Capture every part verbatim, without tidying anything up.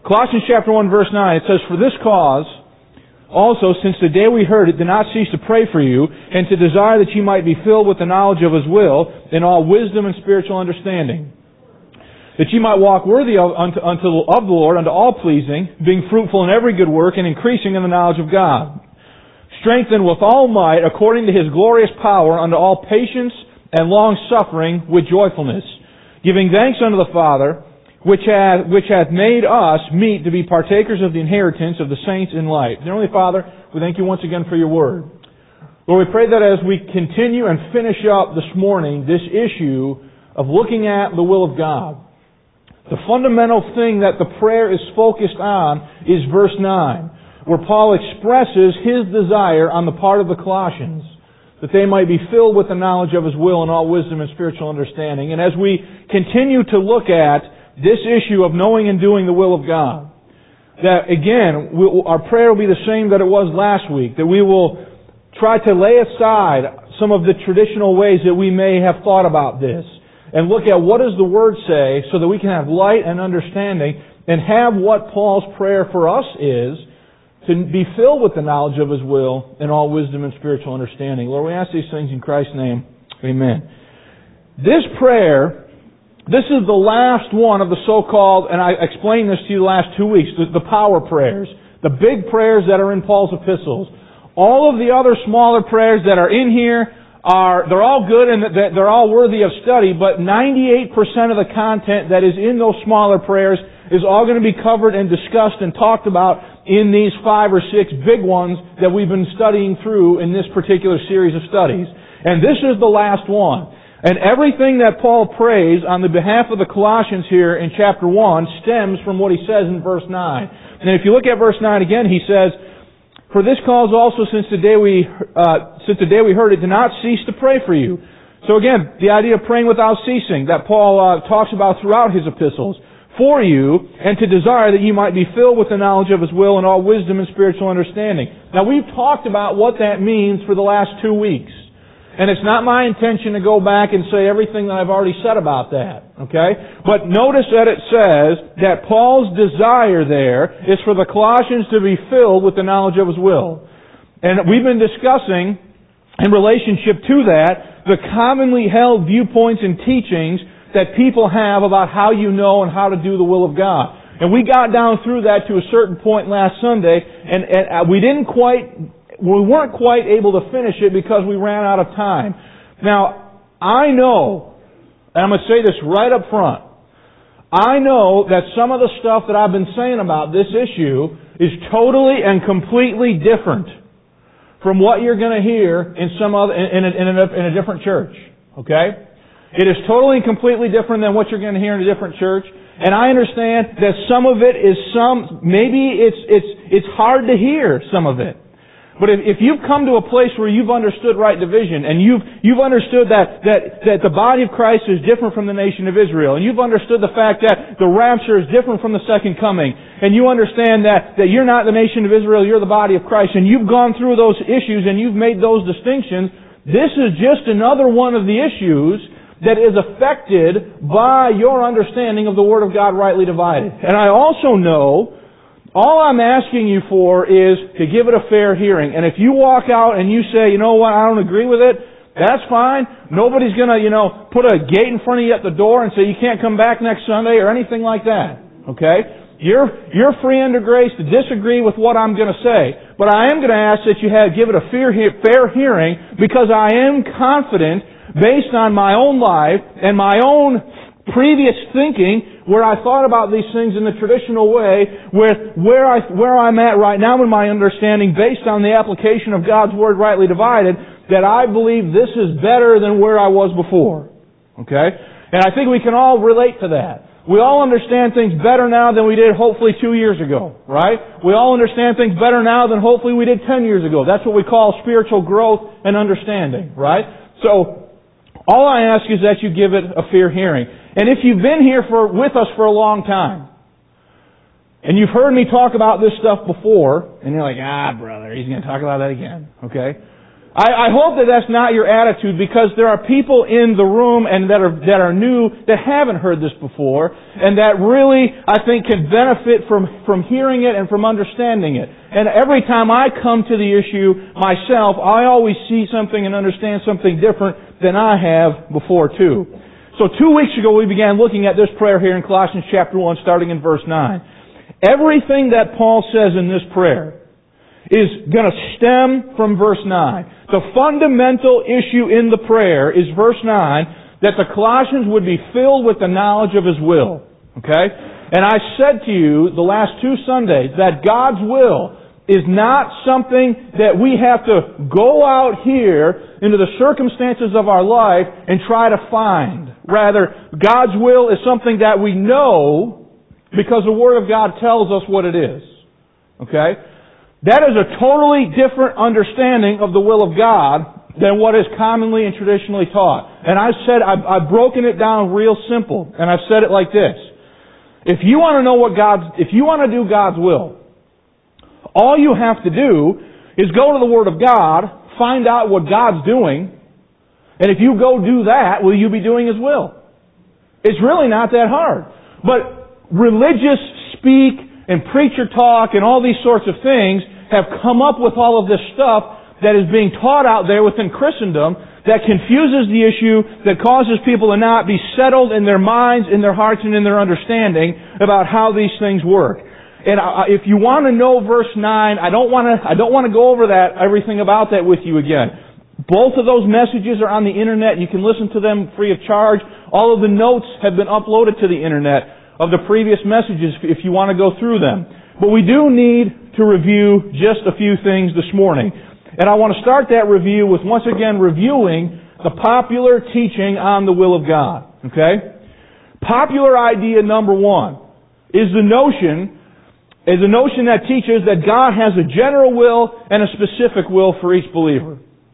Colossians chapter one, verse nine, it says, "For this cause, also, since the day we heard it, did not cease to pray for you, and to desire that you might be filled with the knowledge of His will, in all wisdom and spiritual understanding. That you might walk worthy of, unto, unto, of the Lord, unto all pleasing, being fruitful in every good work, and increasing in the knowledge of God. Strengthened with all might, according to His glorious power, unto all patience and long suffering with joyfulness, giving thanks unto the Father, which hath, which hath made us meet to be partakers of the inheritance of the saints in light." Dear Heavenly Father, we thank You once again for Your Word. Lord, we pray that as we continue and finish up this morning this issue of looking at the will of God, the fundamental thing that the prayer is focused on is verse nine, where Paul expresses his desire on the part of the Colossians that they might be filled with the knowledge of His will and all wisdom and spiritual understanding. And as we continue to look at this issue of knowing and doing the will of God, that again, we'll, our prayer will be the same that it was last week, that we will try to lay aside some of the traditional ways that we may have thought about this, and look at what does the Word say so that we can have light and understanding and have what Paul's prayer for us is, to be filled with the knowledge of His will and all wisdom and spiritual understanding. Lord, we ask these things in Christ's name. Amen. This prayer, this is the last one of the so-called, and I explained this to you the last two weeks, the, the power prayers, the big prayers that are in Paul's epistles. All of the other smaller prayers that are in here are, they're all good and they're all worthy of study, but ninety-eight percent of the content that is in those smaller prayers is all going to be covered and discussed and talked about in these five or six big ones that we've been studying through in this particular series of studies. And this is the last one. And everything that Paul prays on the behalf of the Colossians here in chapter one stems from what he says in verse nine. And if you look at verse nine again, he says, "For this cause also, since the day we uh, since the day we heard it, did not cease to pray for you." So again, the idea of praying without ceasing that Paul uh, talks about throughout his epistles. "For you, and to desire that you might be filled with the knowledge of His will and all wisdom and spiritual understanding." Now we've talked about what that means for the last two weeks. And it's not my intention to go back and say everything that I've already said about that. Okay? But notice that it says that Paul's desire there is for the Colossians to be filled with the knowledge of His will. And we've been discussing, in relationship to that, the commonly held viewpoints and teachings that people have about how you know and how to do the will of God. And we got down through that to a certain point last Sunday, and, and we didn't quite... We weren't quite able to finish it because we ran out of time. Now, I know, and I'm going to say this right up front, I know that some of the stuff that I've been saying about this issue is totally and completely different from what you're going to hear in some other in a, in a, in a different church. Okay? It is totally and completely different than what you're going to hear in a different church. And I understand that some of it is some, maybe it's it's it's hard to hear some of it. But if, if you've come to a place where you've understood right division, and you've you've understood that, that, that the body of Christ is different from the nation of Israel, and you've understood the fact that the rapture is different from the second coming, and you understand that, that you're not the nation of Israel, you're the body of Christ, and you've gone through those issues and you've made those distinctions, this is just another one of the issues that is affected by your understanding of the Word of God rightly divided. And I also know, all I'm asking you for is to give it a fair hearing. And if you walk out and you say, you know what, I don't agree with it, that's fine. Nobody's going to, you know, put a gate in front of you at the door and say you can't come back next Sunday or anything like that. Okay? You're, you're free under grace to disagree with what I'm going to say. But I am going to ask that you have, give it a fair, fair hearing, because I am confident, based on my own life and my own previous thinking, where I thought about these things in the traditional way, where where I where I'm at right now in my understanding, based on the application of God's Word rightly divided, that I believe this is better than where I was before. Okay? And I think we can all relate to that. We all understand things better now than we did hopefully two years ago, right? We all understand things better now than hopefully we did ten years ago. That's what we call spiritual growth and understanding, right? So, all I ask is that you give it a fair hearing. And if you've been here for with us for a long time, and you've heard me talk about this stuff before, and you're like, ah, brother, he's going to talk about that again, okay? I, I hope that that's not your attitude, because there are people in the room and that are that are new that haven't heard this before, and that really, I think, can benefit from, from hearing it and from understanding it. And every time I come to the issue myself, I always see something and understand something different than I have before too. So two weeks ago we began looking at this prayer here in Colossians chapter one, starting in verse nine. Everything that Paul says in this prayer is going to stem from verse nine. The fundamental issue in the prayer is verse nine, that the Colossians would be filled with the knowledge of His will. Okay? And I said to you the last two Sundays that God's will is not something that we have to go out here into the circumstances of our life and try to find. Rather, God's will is something that we know because the Word of God tells us what it is. Okay? That is a totally different understanding of the will of God than what is commonly and traditionally taught. And I've said, I've, I've broken it down real simple, and I've said it like this. If you want to know what God's, if you want to do God's will, all you have to do is go to the Word of God, find out what God's doing, and if you go do that, will you be doing His will? It's really not that hard. But religious speak and preacher talk and all these sorts of things have come up with all of this stuff that is being taught out there within Christendom that confuses the issue, that causes people to not be settled in their minds, in their hearts, and in their understanding about how these things work. And if you want to know verse nine, I don't want to, I don't want to go over that, everything about that with you again. Both of those messages are on the internet. You can listen to them free of charge. All of the notes have been uploaded to the internet of the previous messages if you want to go through them. But we do need to review just a few things this morning. And I want to start that review with once again reviewing the popular teaching on the will of God. Okay? Popular idea number one is the notion is a notion that teaches that God has a general will and a specific will for each believer.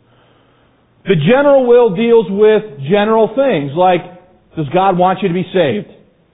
The general will deals with general things like, does God want you to be saved?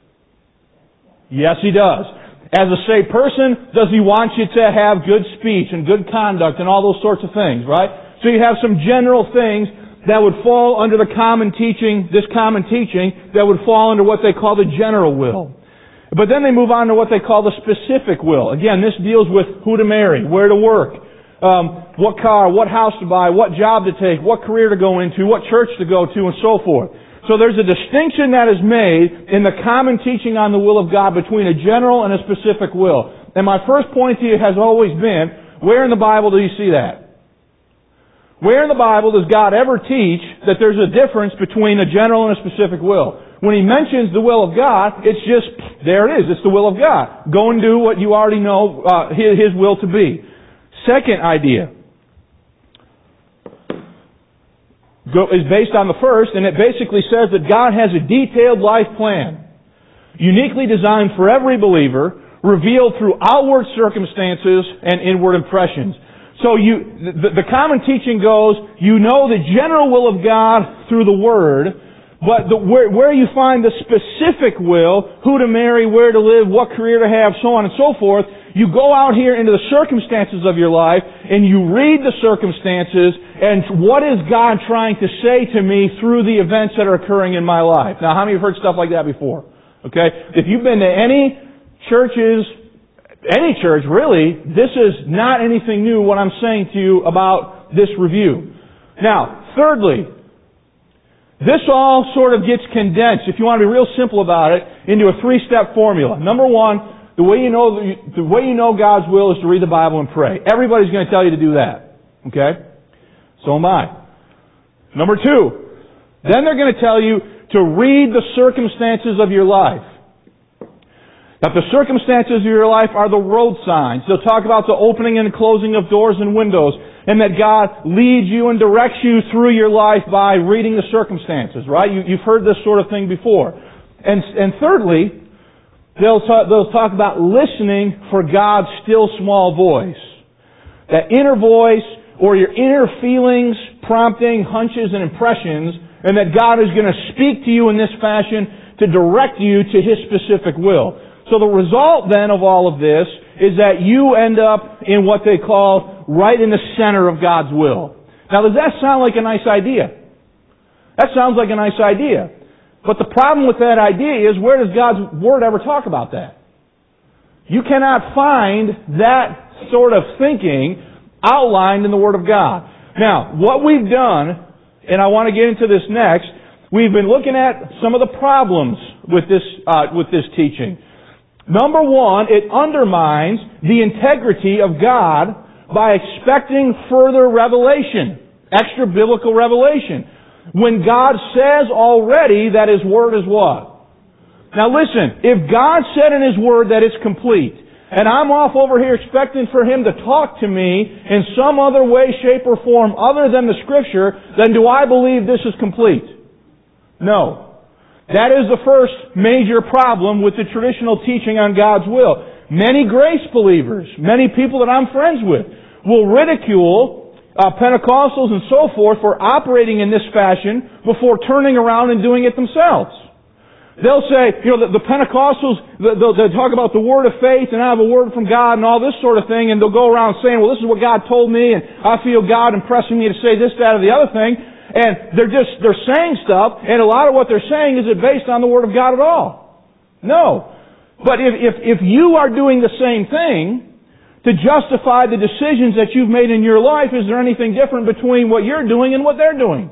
Yes, He does. As a saved person, does He want you to have good speech and good conduct and all those sorts of things, right? So you have some general things that would fall under the common teaching, this common teaching, that would fall under what they call the general will. But then they move on to what they call the specific will. Again, this deals with who to marry, where to work, um, what car, what house to buy, what job to take, what career to go into, what church to go to, and so forth. So there's a distinction that is made in the common teaching on the will of God between a general and a specific will. And my first point to you has always been, where in the Bible do you see that? Where in the Bible does God ever teach that there's a difference between a general and a specific will? When He mentions the will of God, it's just, there it is, it's the will of God. Go and do what you already know uh, His, His will to be. Second idea go, is based on the first, and it basically says that God has a detailed life plan, uniquely designed for every believer, revealed through outward circumstances and inward impressions. So you, the, the common teaching goes, you know the general will of God through the Word, but the, where, where you find the specific will, who to marry, where to live, what career to have, so on and so forth, you go out here into the circumstances of your life and you read the circumstances and what is God trying to say to me through the events that are occurring in my life. Now, how many have heard stuff like that before? Okay? If you've been to any churches, any church really, this is not anything new what I'm saying to you about this review. Now, thirdly, this all sort of gets condensed, if you want to be real simple about it, into a three-step formula. Number one, the way you know the way you know God's will is to read the Bible and pray. Everybody's going to tell you to do that. Okay? So am I. Number two, then they're going to tell you to read the circumstances of your life. That the circumstances of your life are the road signs. They'll talk about the opening and closing of doors and windows, and that God leads you and directs you through your life by reading the circumstances, right? You, you've heard this sort of thing before. And, and thirdly, they'll talk, they'll talk about listening for God's still small voice. That inner voice, or your inner feelings, prompting, hunches, and impressions, and that God is going to speak to you in this fashion to direct you to His specific will. So the result then of all of this is that you end up in what they call right in the center of God's will. Now, does that sound like a nice idea? That sounds like a nice idea. But the problem with that idea is, where does God's Word ever talk about that? You cannot find that sort of thinking outlined in the Word of God. Now, what we've done, and I want to get into this next, we've been looking at some of the problems with this, uh, with this teaching. Number one, it undermines the integrity of God by expecting further revelation, extra biblical revelation, when God says already that His Word is what? Now listen, if God said in His Word that it's complete, and I'm off over here expecting for Him to talk to me in some other way, shape, or form other than the Scripture, then do I believe this is complete? No. That is the first major problem with the traditional teaching on God's will. Many grace believers, many people that I'm friends with, will ridicule Uh, Pentecostals and so forth for operating in this fashion before turning around and doing it themselves. They'll say, you know, the, the Pentecostals, they'll, they'll talk about the word of faith and I have a word from God and all this sort of thing, and they'll go around saying, well, this is what God told me, and I feel God impressing me to say this, that, or the other thing. And they're just, they're saying stuff, and a lot of what they're saying isn't based on the Word of God at all. No. But if, if, if you are doing the same thing to justify the decisions that you've made in your life, is there anything different between what you're doing and what they're doing?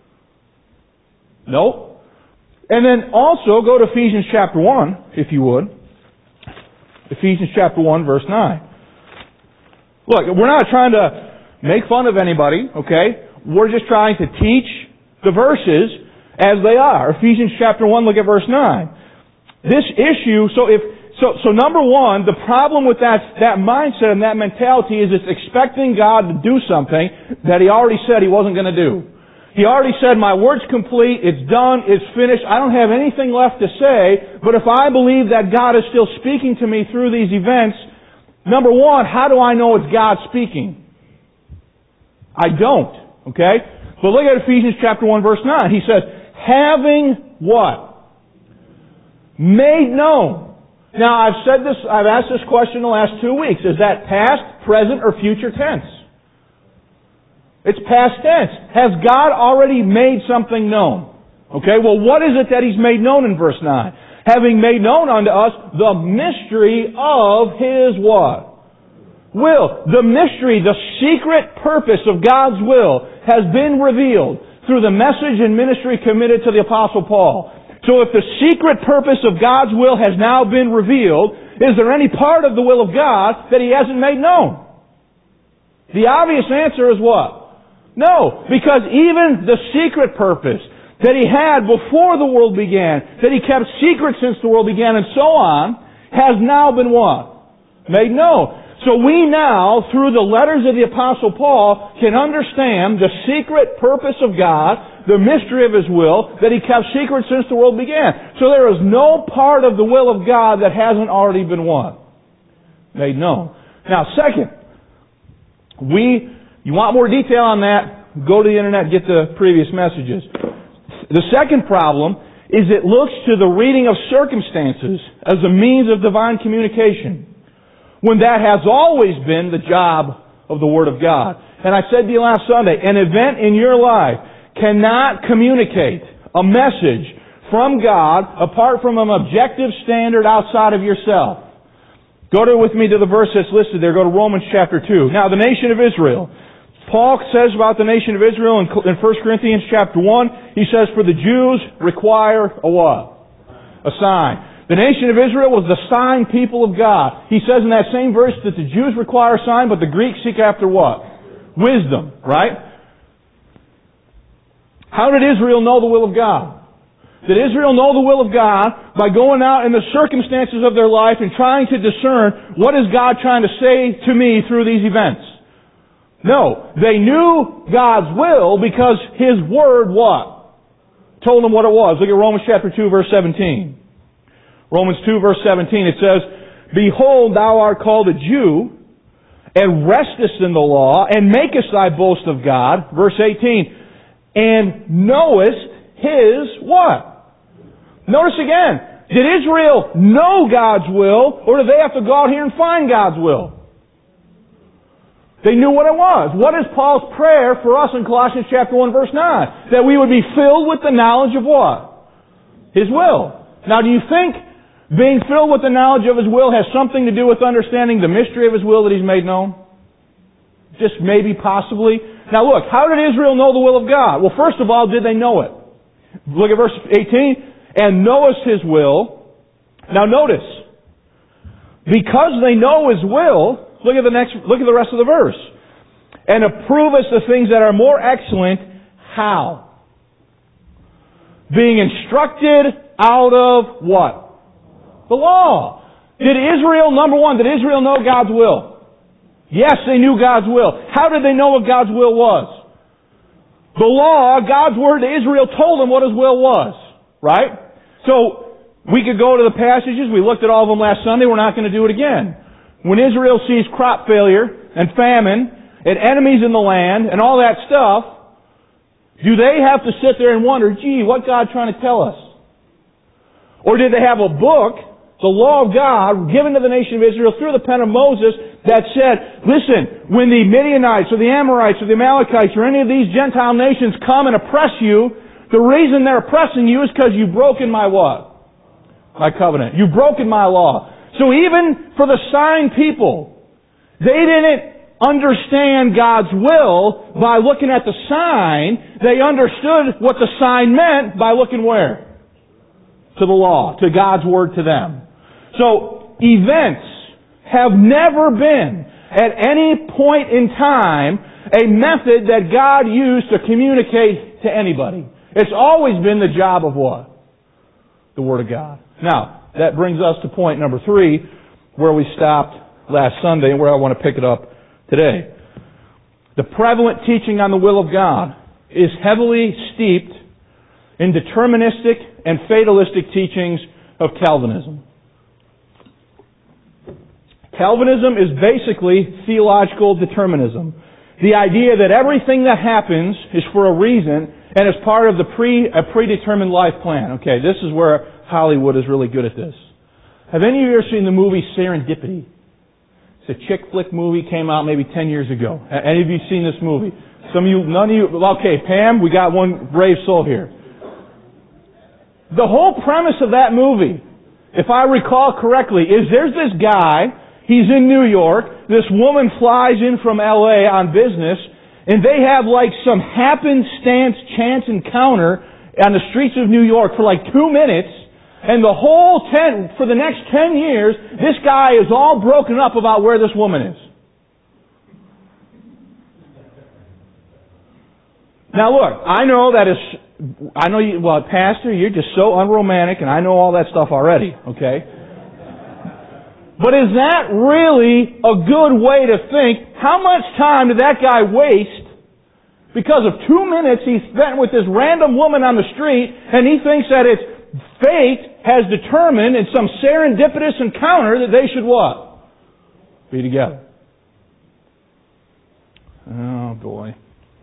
No. And then also go to Ephesians chapter one, if you would. Ephesians chapter one, verse nine. Look, we're not trying to make fun of anybody, okay? We're just trying to teach the verses as they are. Ephesians chapter one, look at verse nine. This issue, so if So, so number one, the problem with that, that mindset and that mentality is it's expecting God to do something that He already said He wasn't going to do. He already said, my word's complete, it's done, it's finished, I don't have anything left to say, but if I believe that God is still speaking to me through these events, number one, how do I know it's God speaking? I don't, okay? But look at Ephesians chapter one, verse nine. He says, having what? Made known. Now, I've said this, I've asked this question the last two weeks. Is that past, present, or future tense? It's past tense. Has God already made something known? Okay, well, what is it that He's made known in verse nine? Having made known unto us the mystery of His what? Will. The mystery, the secret purpose of God's will has been revealed through the message and ministry committed to the Apostle Paul. So if the secret purpose of God's will has now been revealed, is there any part of the will of God that He hasn't made known? The obvious answer is what? No, because even the secret purpose that He had before the world began, that He kept secret since the world began, and so on, has now been what? Made known. So we now, through the letters of the Apostle Paul, can understand the secret purpose of God, the mystery of His will, that He kept secret since the world began. So there is no part of the will of God that hasn't already been what? Made known. Now, second, we, you want more detail on that, go to the internet and get the previous messages. The second problem is it looks to the reading of circumstances as a means of divine communication, when that has always been the job of the Word of God. And I said to you last Sunday, an event in your life cannot communicate a message from God apart from an objective standard outside of yourself. Go to, with me to the verse that's listed there. Go to Romans chapter two. Now, the nation of Israel. Paul says about the nation of Israel in, in First Corinthians chapter one, he says, for the Jews require a what? A sign. The nation of Israel was the sign people of God. He says in that same verse that the Jews require a sign, but the Greeks seek after what? Wisdom, right? How did Israel know the will of God? Did Israel know the will of God by going out in the circumstances of their life and trying to discern what is God trying to say to me through these events? No. They knew God's will because His Word what? Told them what it was. Look at Romans chapter two, verse seventeen. Romans two, verse seventeen, it says, behold, thou art called a Jew, and restest in the law, and makest thy boast of God. Verse eighteen, and knowest His what? Notice again, did Israel know God's will, or do they have to go out here and find God's will? They knew what it was. What is Paul's prayer for us in Colossians chapter one, verse nine? That we would be filled with the knowledge of what? His will. Now, do you think being filled with the knowledge of His will has something to do with understanding the mystery of His will that He's made known? Just maybe, possibly. Now look, how did Israel know the will of God? Well, first of all, did they know it? Look at verse eighteen. And knowest His will. Now notice, because they know His will, look at the next, look at the rest of the verse. And approvest the things that are more excellent. How? Being instructed out of what? The law. Did Israel, number one, did Israel know God's will? Yes, they knew God's will. How did they know what God's will was? The law, God's word to Israel told them what His will was. Right? So, we could go to the passages. We looked at all of them last Sunday. We're not going to do it again. When Israel sees crop failure and famine and enemies in the land and all that stuff, do they have to sit there and wonder, gee, what God trying to tell us? Or did they have a book, the law of God, given to the nation of Israel through the pen of Moses that said, listen, when the Midianites or the Amorites or the Amalekites or any of these Gentile nations come and oppress you, the reason they're oppressing you is because you've broken my what? My covenant. You've broken my law. So even for the sign people, they didn't understand God's will by looking at the sign. They understood what the sign meant by looking where? To the law, to God's word to them. So, events have never been, at any point in time, a method that God used to communicate to anybody. It's always been the job of what? The Word of God. Now, that brings us to point number three, where we stopped last Sunday and where I want to pick it up today. The prevalent teaching on the will of God is heavily steeped in deterministic and fatalistic teachings of Calvinism. Calvinism is basically theological determinism. The idea that everything that happens is for a reason and is part of the pre a predetermined life plan. Okay, this is where Hollywood is really good at this. Have any of you ever seen the movie Serendipity? It's a chick flick movie, came out maybe ten years ago. Any of you seen this movie? Some of you, none of you. Okay, Pam, we got one brave soul here. The whole premise of that movie, if I recall correctly, is there's this guy, he's in New York, this woman flies in from L A on business, and they have like some happenstance chance encounter on the streets of New York for like two minutes, and the whole ten, for the next ten years, this guy is all broken up about where this woman is. Now look, I know that is, I know you, well, Pastor, you're just so unromantic, and I know all that stuff already, okay? But is that really a good way to think? How much time did that guy waste because of two minutes he spent with this random woman on the street, and he thinks that it's fate has determined in some serendipitous encounter that they should what? Be together. Oh boy.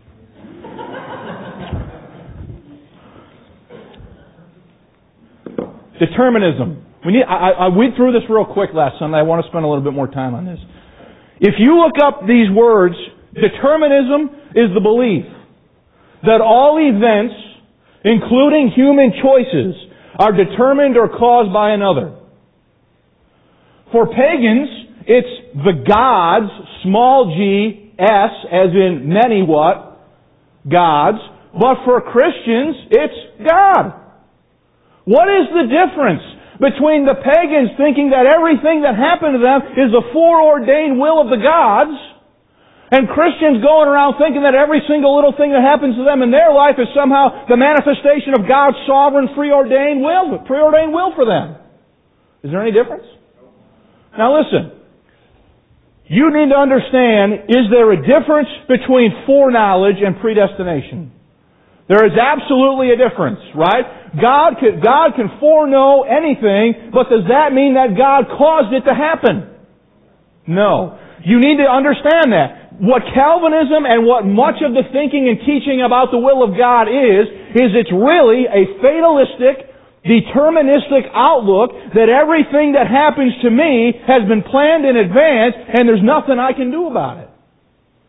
Determinism. We need, I, I went through this real quick last Sunday. I want to spend a little bit more time on this. If you look up these words, determinism is the belief that all events, including human choices, are determined or caused by another. For pagans, it's the gods, small g, s, as in many what? Gods. But for Christians, it's God. What is the difference between the pagans thinking that everything that happened to them is the foreordained will of the gods, and Christians going around thinking that every single little thing that happens to them in their life is somehow the manifestation of God's sovereign, preordained will, preordained will for them? Is there any difference? Now listen, you need to understand, is there a difference between foreknowledge and predestination? There is absolutely a difference, right? God can, God can foreknow anything, but does that mean that God caused it to happen? No. You need to understand that. What Calvinism and what much of the thinking and teaching about the will of God is, is it's really a fatalistic, deterministic outlook that everything that happens to me has been planned in advance and there's nothing I can do about it.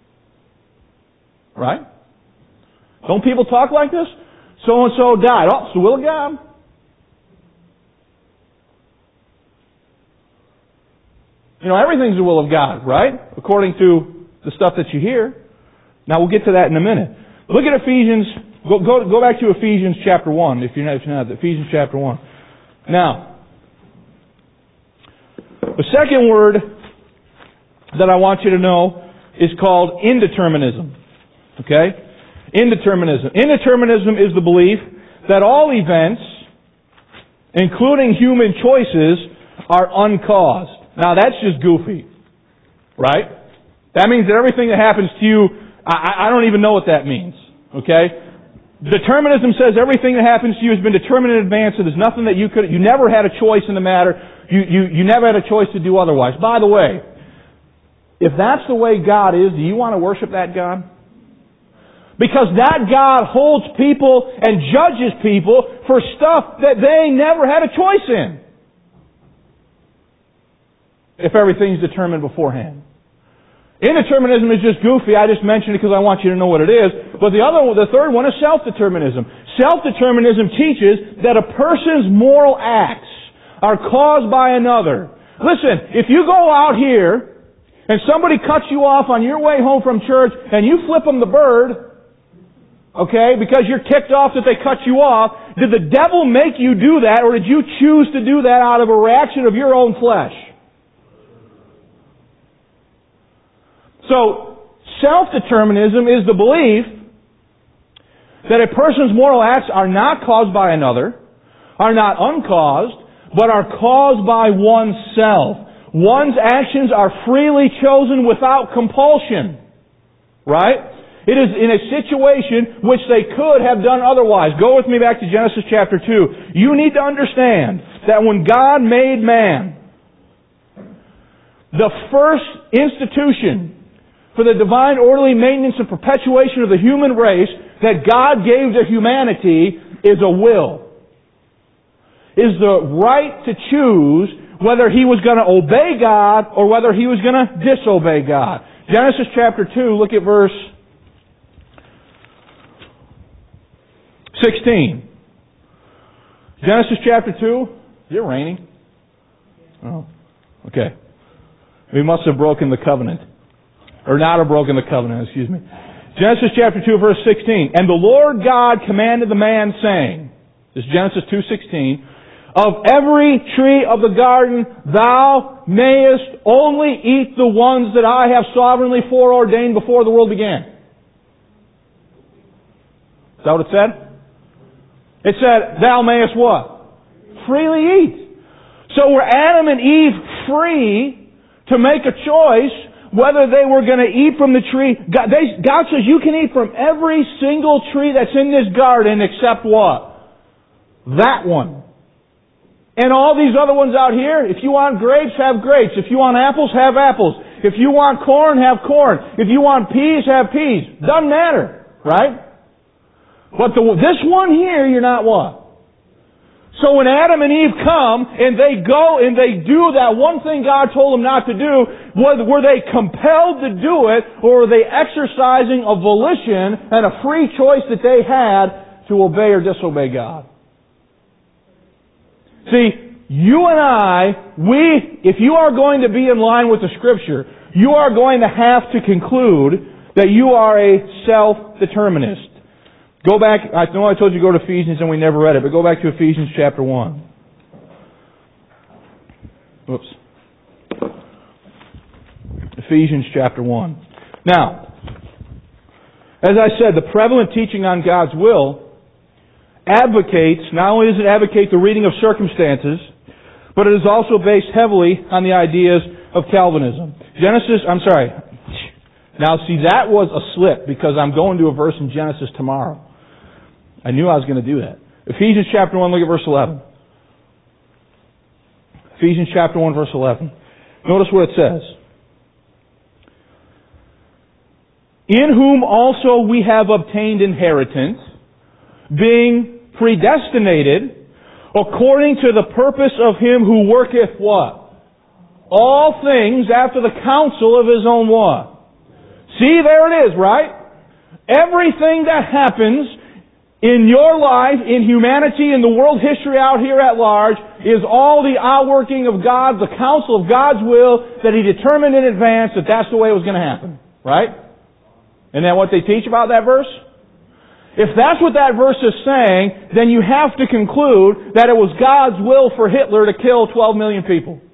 right? Don't people talk like this? So-and-so died. Oh, it's the will of God. You know, everything's the will of God, right? According to the stuff that you hear. Now, we'll get to that in a minute. Look at Ephesians. Go, go, go back to Ephesians chapter one, if you're not, if you're not. Ephesians chapter one. Now, the second word that I want you to know is called indeterminism. Okay? Indeterminism. Indeterminism is the belief that all events, including human choices, are uncaused. Now, that's just goofy. Right? That means that everything that happens to you, I, I don't even know what that means. Okay? Determinism says everything that happens to you has been determined in advance, and there's nothing that you could, you never had a choice in the matter. You, you, you never had a choice to do otherwise. By the way, if that's the way God is, do you want to worship that God? Because that God holds people and judges people for stuff that they never had a choice in. If everything's determined beforehand. Indeterminism is just goofy. I just mentioned it because I want you to know what it is. But the other, the third one is self-determinism. Self-determinism teaches that a person's moral acts are caused by another. Listen, if you go out here and somebody cuts you off on your way home from church and you flip them the bird, okay, because you're ticked off that they cut you off, did the devil make you do that, or did you choose to do that out of a reaction of your own flesh? So, self-determinism is the belief that a person's moral acts are not caused by another, are not uncaused, but are caused by oneself. One's actions are freely chosen without compulsion. Right? It is in a situation which they could have done otherwise. Go with me back to Genesis chapter two. You need to understand that when God made man, the first institution for the divine orderly maintenance and perpetuation of the human race that God gave to humanity is a will. Is the right to choose whether he was going to obey God or whether he was going to disobey God. Genesis chapter two, look at verse sixteen. Genesis chapter two. Is it raining? Oh, okay. We must have broken the covenant. Or not have broken the covenant, excuse me. Genesis chapter two, verse sixteen. And the Lord God commanded the man, saying, this is Genesis two sixteen, of every tree of the garden thou mayest only eat the ones that I have sovereignly foreordained before the world began. Is that what it said? It said, thou mayest what? Freely eat. So were Adam and Eve free to make a choice whether they were going to eat from the tree? God, they, God says you can eat from every single tree that's in this garden except what? That one. And all these other ones out here, if you want grapes, have grapes. If you want apples, have apples. If you want corn, have corn. If you want peas, have peas. Doesn't matter, right? But the, this one here, you're not what? So when Adam and Eve come and they go and they do that one thing God told them not to do, were they compelled to do it, or were they exercising a volition and a free choice that they had to obey or disobey God? See, you and I, we, if you are going to be in line with the Scripture, you are going to have to conclude that you are a self-determinist. Go back, I know I told you to go to Ephesians and we never read it, but go back to Ephesians chapter one. Whoops. Ephesians chapter one. Now, as I said, the prevalent teaching on God's will advocates, not only does it advocate the reading of circumstances, but it is also based heavily on the ideas of Calvinism. Genesis, I'm sorry. Now see, that was a slip because I'm going to a verse in Genesis tomorrow. I knew I was going to do that. Ephesians chapter one, look at verse eleven. Ephesians chapter one, verse eleven. Notice what it says. In whom also we have obtained inheritance, being predestinated according to the purpose of Him who worketh what? All things after the counsel of His own what? See, there it is, right? Everything that happens in your life, in humanity, in the world history out here at large, is all the outworking of God, the counsel of God's will, that He determined in advance that that's the way it was going to happen. Right? Isn't that what they teach about that verse? If that's what that verse is saying, then you have to conclude that it was God's will for Hitler to kill twelve million people.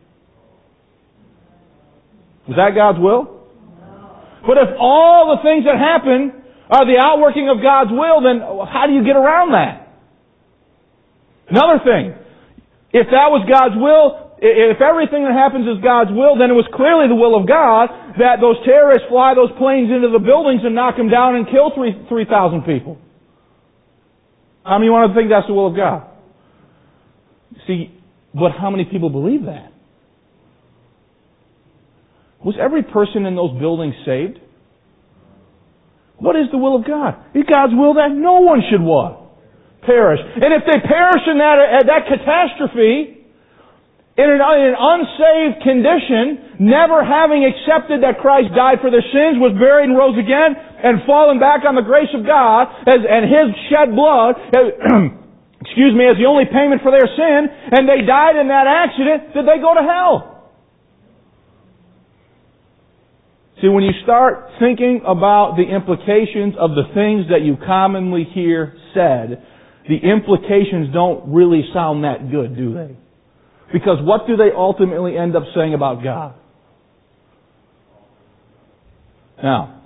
Was that God's will? But if all the things that happen are the outworking of God's will, then how do you get around that? Another thing, if that was God's will, if everything that happens is God's will, then it was clearly the will of God that those terrorists fly those planes into the buildings and knock them down and kill three three thousand people. How many want to think that's the will of God? See, but how many people believe that? Was every person in those buildings saved? What is the will of God? It's God's will that no one should what? Perish. And if they perish in that, that catastrophe, in an, in an unsaved condition, never having accepted that Christ died for their sins, was buried and rose again, and fallen back on the grace of God, as, and His shed blood, excuse me, as the only payment for their sin, and they died in that accident, did they go to hell? See, when you start thinking about the implications of the things that you commonly hear said, the implications don't really sound that good, do they? Because what do they ultimately end up saying about God? Now,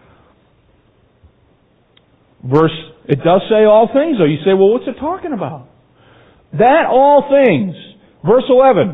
verse, it does say all things, though. You say, well, what's it talking about? That all things, verse eleven,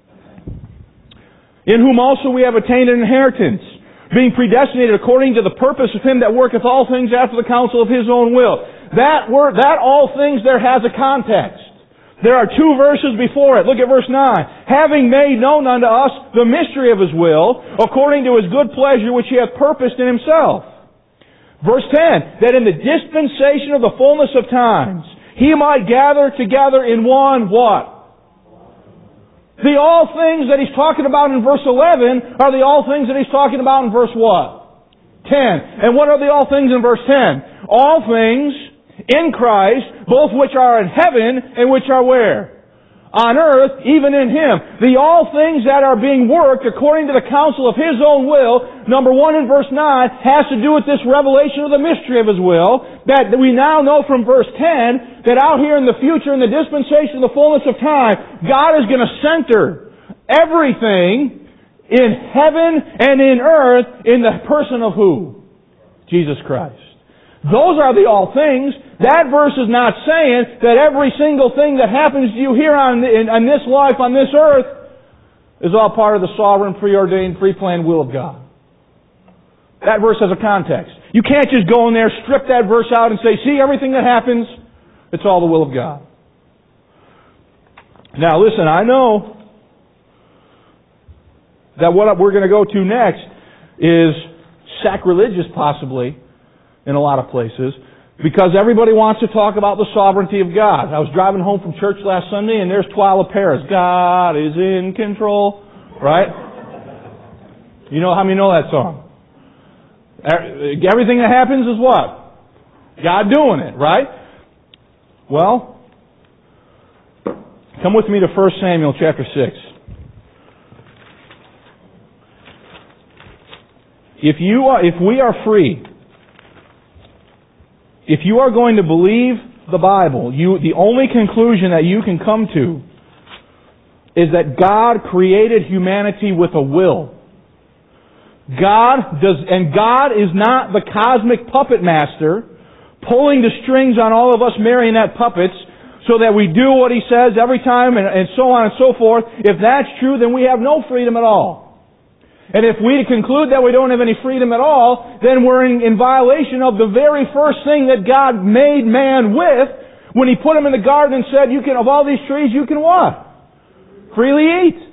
in whom also we have attained an inheritance, being predestinated according to the purpose of Him that worketh all things after the counsel of His own will. That word, that all things there has a context. There are two verses before it. Look at verse nine. Having made known unto us the mystery of His will, according to His good pleasure which He hath purposed in Himself. Verse ten. That in the dispensation of the fullness of times, He might gather together in one what? The all things that He's talking about in verse eleven are the all things that He's talking about in verse what? ten. And what are the all things in verse ten? All things in Christ, both which are in heaven and which are where? On earth, even in Him. The all things that are being worked according to the counsel of His own will, number one in verse nine, has to do with this revelation of the mystery of His will, that we now know from verse ten, that out here in the future, in the dispensation of the fullness of time, God is going to center everything in heaven and in earth in the person of who? Jesus Christ. Those are the all things. That verse is not saying that every single thing that happens to you here on, in, on this life, on this earth, is all part of the sovereign, preordained, pre-planned will of God. That verse has a context. You can't just go in there, strip that verse out and say, see, everything that happens, it's all the will of God. Now listen, I know that what we're going to go to next is sacrilegious possibly in a lot of places, because everybody wants to talk about the sovereignty of God. I was driving home from church last Sunday and there's Twila Paris. God is in control. Right? You know how many know that song? Everything that happens is what? God doing it, right? Well, come with me to First Samuel chapter six. If you are, if we are free, if you are going to believe the Bible, you, the only conclusion that you can come to is that God created humanity with a will. God does, and God is not the cosmic puppet master pulling the strings on all of us marionette puppets so that we do what He says every time and, and so on and so forth. If that's true, then we have no freedom at all. And if we conclude that we don't have any freedom at all, then we're in, in violation of the very first thing that God made man with when He put him in the garden and said, "You can, of all these trees, you can what? Freely eat."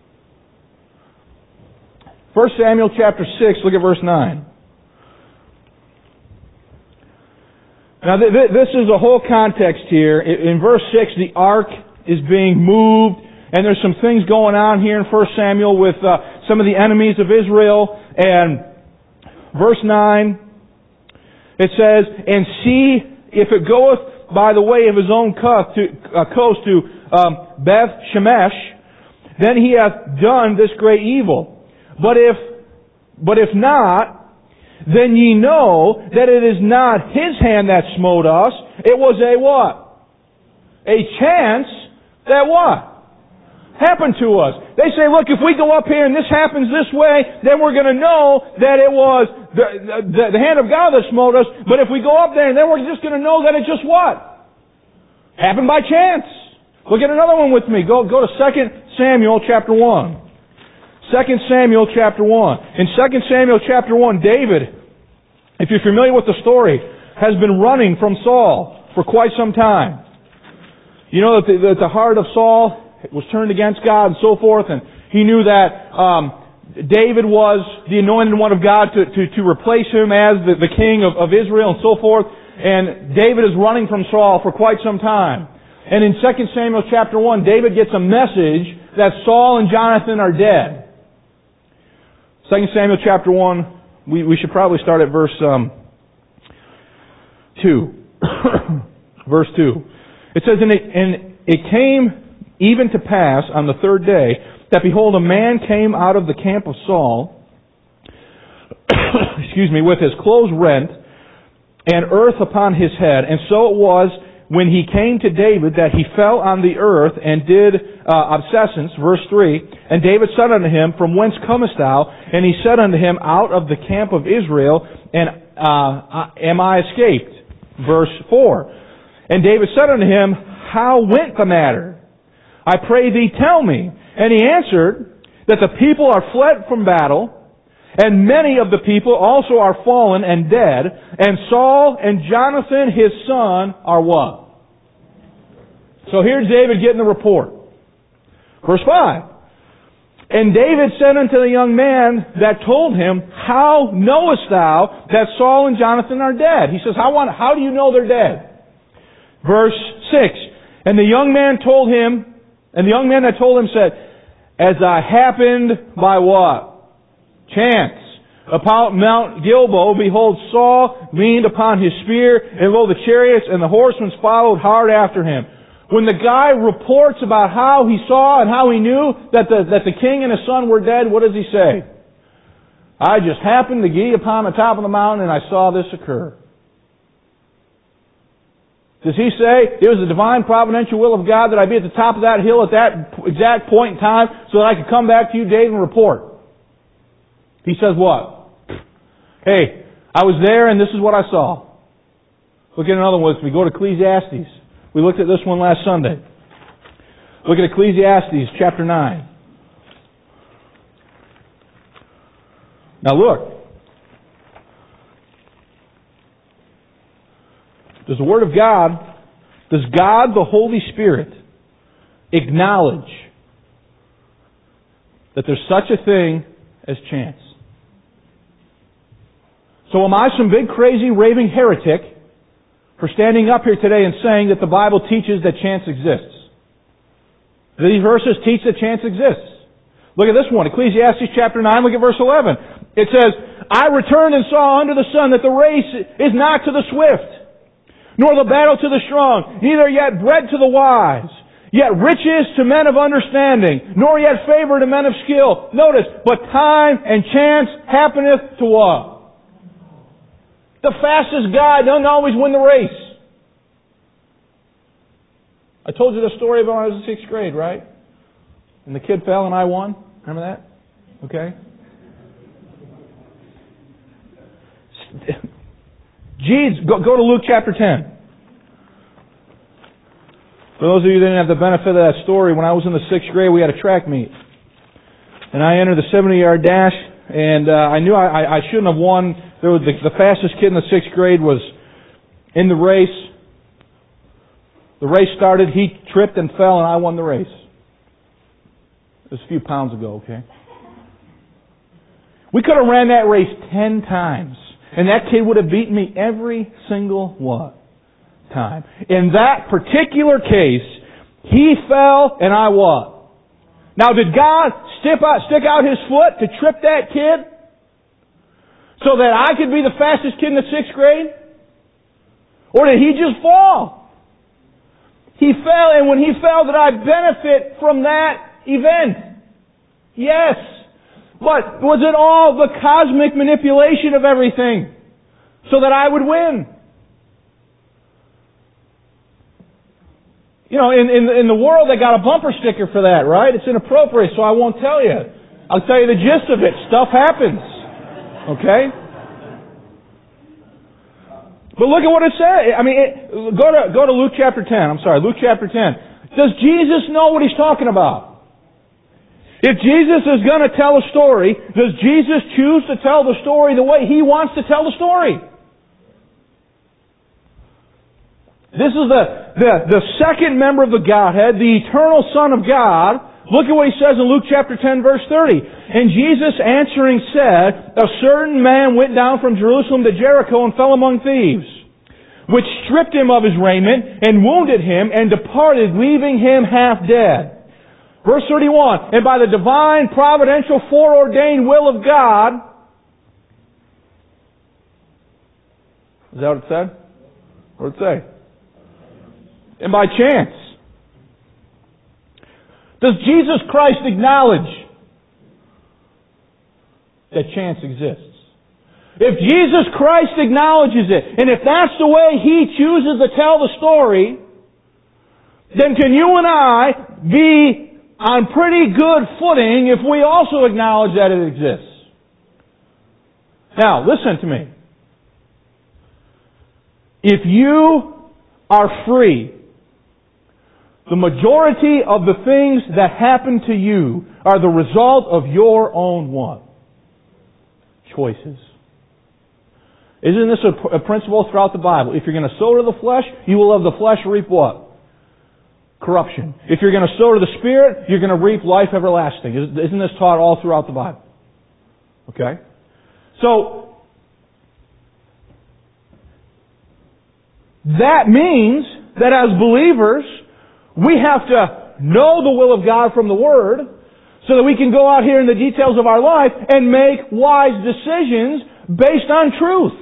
First Samuel chapter six, look at verse nine. Now th- th- this is a whole context here. In, in verse six, the ark is being moved, and there's some things going on here in First Samuel with Uh, some of the enemies of Israel. And verse nine, It says, and see if it goeth by the way of his own coast to, uh, coast to um, Beth Shemesh, then he hath done this great evil. But if, but if not, then ye know that it is not his hand that smote us. It was a what? A chance that what? Happened to us. They say, look, if we go up here and this happens this way, then we're going to know that it was the, the, the hand of God that smote us. But if we go up there, then we're just going to know that it just what? Happened by chance. Look at another one with me. Go, go to Second Samuel chapter one. Second Samuel chapter one. In Second Samuel chapter one, David, if you're familiar with the story, has been running from Saul for quite some time. You know that the, that the heart of Saul was turned against God and so forth, and he knew that um, David was the anointed one of God to, to, to replace him as the, the king of, of Israel and so forth. And David is running from Saul for quite some time. And in Second Samuel chapter one, David gets a message that Saul and Jonathan are dead. Second Samuel chapter one, we, we should probably start at verse um, two. Verse two. It says, and it, and it came even to pass on the third day, that behold, a man came out of the camp of Saul, excuse me, with his clothes rent, and earth upon his head. And so it was, when he came to David, that he fell on the earth, and did uh, obsessence, verse three. And David said unto him, from whence comest thou? And he said unto him, out of the camp of Israel, and uh, am I escaped? Verse four. And David said unto him, how went the matter? I pray thee, tell me. And he answered, that the people are fled from battle, and many of the people also are fallen and dead, and Saul and Jonathan his son are what? So here's David getting the report. Verse five. And David said unto the young man that told him, how knowest thou that Saul and Jonathan are dead? He says, how, how do you know they're dead? Verse six. And the young man told him, And the young man that told him said, as I happened by what? Chance. Upon Mount Gilboa, behold, Saul leaned upon his spear, and lo, the chariots and the horsemen followed hard after him. When the guy reports about how he saw and how he knew that the, that the king and his son were dead, what does he say? I just happened to be upon the top of the mountain and I saw this occur. Does he say, it was the divine providential will of God that I be at the top of that hill at that exact point in time so that I could come back to you, Dave, and report? He says what? Hey, I was there and this is what I saw. Look at another one with me. Go to Ecclesiastes. We looked at this one last Sunday. Look at Ecclesiastes chapter nine. Now look. Does the Word of God, does God the Holy Spirit acknowledge that there's such a thing as chance? So am I some big crazy raving heretic for standing up here today and saying that the Bible teaches that chance exists? These verses teach that chance exists. Look at this one, Ecclesiastes chapter nine, look at verse eleven. It says, I returned and saw under the sun that the race is not to the swift, nor the battle to the strong, neither yet bread to the wise, yet riches to men of understanding, nor yet favor to men of skill. Notice, but time and chance happeneth to what? The fastest guy doesn't always win the race. I told you the story about when I was in sixth grade, right? And the kid fell and I won. Remember that? Okay. Jeez, go, go to Luke chapter ten. For those of you who didn't have the benefit of that story, when I was in the sixth grade, we had a track meet. And I entered the seventy-yard dash, and uh, I knew I, I shouldn't have won. There was the, the fastest kid in the sixth grade was in the race. The race started, he tripped and fell, and I won the race. It was a few pounds ago, okay? We could have ran that race ten times. And that kid would have beaten me every single what? Time. In that particular case, he fell and I what? Now did God stick out, stick out His foot to trip that kid so that I could be the fastest kid in the sixth grade? Or did he just fall? He fell, and when he fell, did I benefit from that event? Yes. But was it all the cosmic manipulation of everything so that I would win? You know, in, in, in the world they got a bumper sticker for that, right? It's inappropriate, so I won't tell you. I'll tell you the gist of it. Stuff happens. Okay? But look at what it says. I mean, it, go to go to Luke chapter ten. I'm sorry, Luke chapter ten. Does Jesus know what He's talking about? If Jesus is going to tell a story, does Jesus choose to tell the story the way He wants to tell the story? This is the, the, the second member of the Godhead, the eternal Son of God. Look at what He says in Luke chapter ten, verse thirty. And Jesus answering said, A certain man went down from Jerusalem to Jericho and fell among thieves, which stripped him of his raiment and wounded him and departed, leaving him half dead. Verse thirty-one, And by the divine, providential, foreordained will of God... Is that what it said? What did it say? And by chance. Does Jesus Christ acknowledge that chance exists? If Jesus Christ acknowledges it, and if that's the way He chooses to tell the story, then can you and I be on pretty good footing if we also acknowledge that it exists? Now, listen to me. If you are free, the majority of the things that happen to you are the result of your own what? Choices. Isn't this a, a principle throughout the Bible? If you're going to sow to the flesh, you will of the flesh reap what? Corruption. If you're going to sow to the Spirit, you're going to reap life everlasting. Isn't this taught all throughout the Bible? Okay? So, that means that as believers, we have to know the will of God from the Word so that we can go out here in the details of our life and make wise decisions based on truth.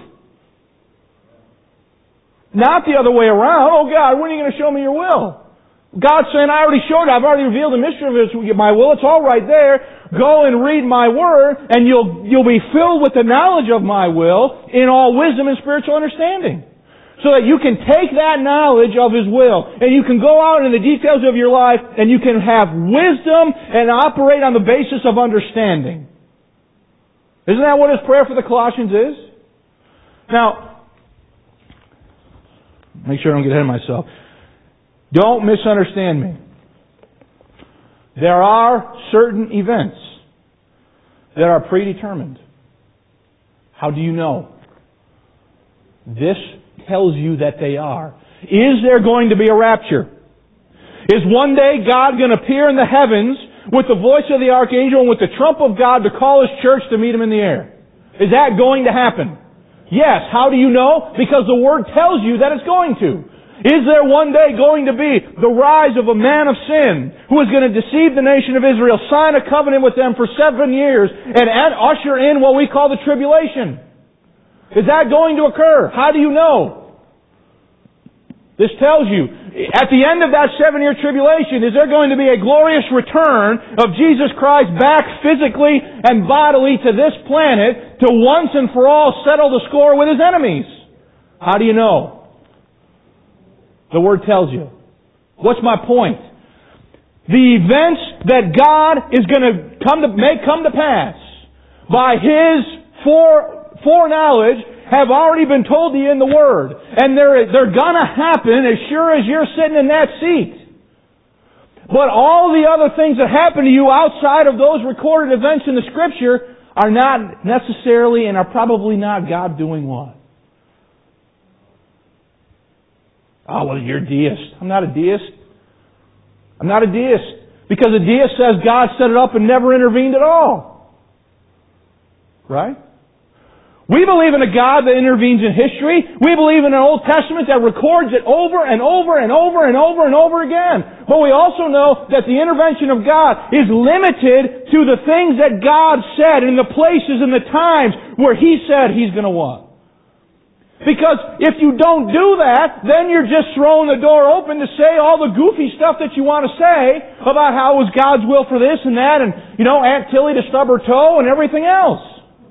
Not the other way around. Oh God, when are you going to show me your will? God's saying, I already showed it. I've already revealed the mystery of my will. It's all right there. Go and read my Word and you'll, you'll be filled with the knowledge of my will in all wisdom and spiritual understanding. So that you can take that knowledge of His will and you can go out in the details of your life and you can have wisdom and operate on the basis of understanding. Isn't that what His prayer for the Colossians is? Now, make sure I don't get ahead of myself. Don't misunderstand me. There are certain events that are predetermined. How do you know? This tells you that they are. Is there going to be a rapture? Is one day God going to appear in the heavens with the voice of the archangel and with the trump of God to call His church to meet Him in the air? Is that going to happen? Yes. How do you know? Because the Word tells you that it's going to. Is there one day going to be the rise of a man of sin who is going to deceive the nation of Israel, sign a covenant with them for seven years, and usher in what we call the tribulation? Is that going to occur? How do you know? This tells you, at the end of that seven-year tribulation, is there going to be a glorious return of Jesus Christ back physically and bodily to this planet to once and for all settle the score with His enemies? How do you know? The Word tells you. What's my point? The events that God is going to come to make come to pass by His fore foreknowledge have already been told to you in the Word. And they're, they're gonna happen as sure as you're sitting in that seat. But all the other things that happen to you outside of those recorded events in the Scripture are not necessarily and are probably not God doing what? Oh, well, you're a deist. I'm not a deist. I'm not a deist. Because a deist says God set it up and never intervened at all. Right? We believe in a God that intervenes in history. We believe in an Old Testament that records it over and over and over and over and over again. But we also know that the intervention of God is limited to the things that God said in the places and the times where He said He's going to what? Because if you don't do that, then you're just throwing the door open to say all the goofy stuff that you want to say about how it was God's will for this and that, and, you know, Aunt Tilly to stub her toe and everything else.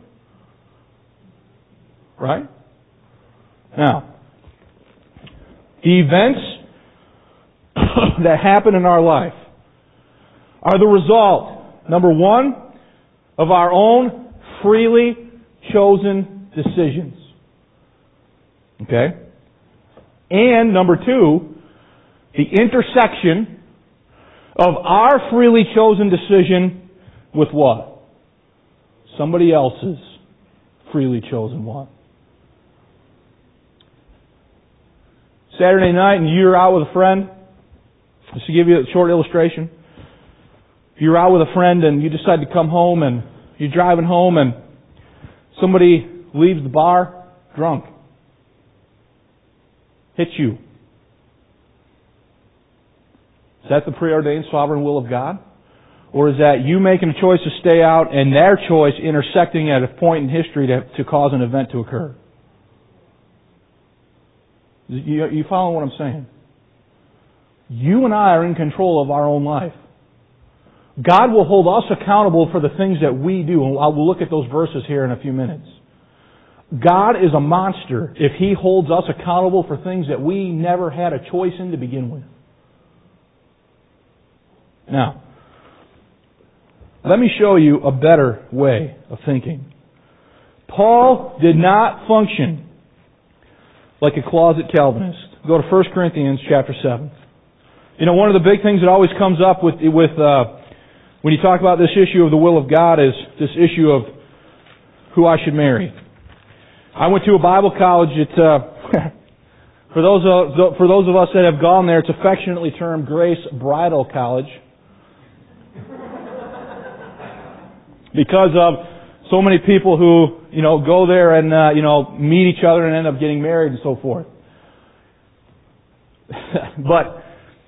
Right? Now, the events that happen in our life are the result, number one, of our own freely chosen decisions. Okay? And number two, the intersection of our freely chosen decision with what? Somebody else's freely chosen one. Saturday night and you're out with a friend. Just to give you a short illustration. You're out with a friend and you decide to come home and you're driving home and somebody leaves the bar drunk. Hits you. Is that the preordained sovereign will of God? Or is that you making a choice to stay out and their choice intersecting at a point in history to, to cause an event to occur? You, you follow what I'm saying? You and I are in control of our own life. God will hold us accountable for the things that we do. And we'll look at those verses here in a few minutes. God is a monster if He holds us accountable for things that we never had a choice in to begin with. Now, let me show you a better way of thinking. Paul did not function like a closet Calvinist. Go to First Corinthians chapter seven. You know, one of the big things that always comes up with with uh, when you talk about this issue of the will of God is this issue of who I should marry. I went to a Bible college at, uh, for those of, for those of us that have gone there, it's affectionately termed Grace Bridal College. Because of so many people who, you know, go there and, uh, you know, meet each other and end up getting married and so forth. But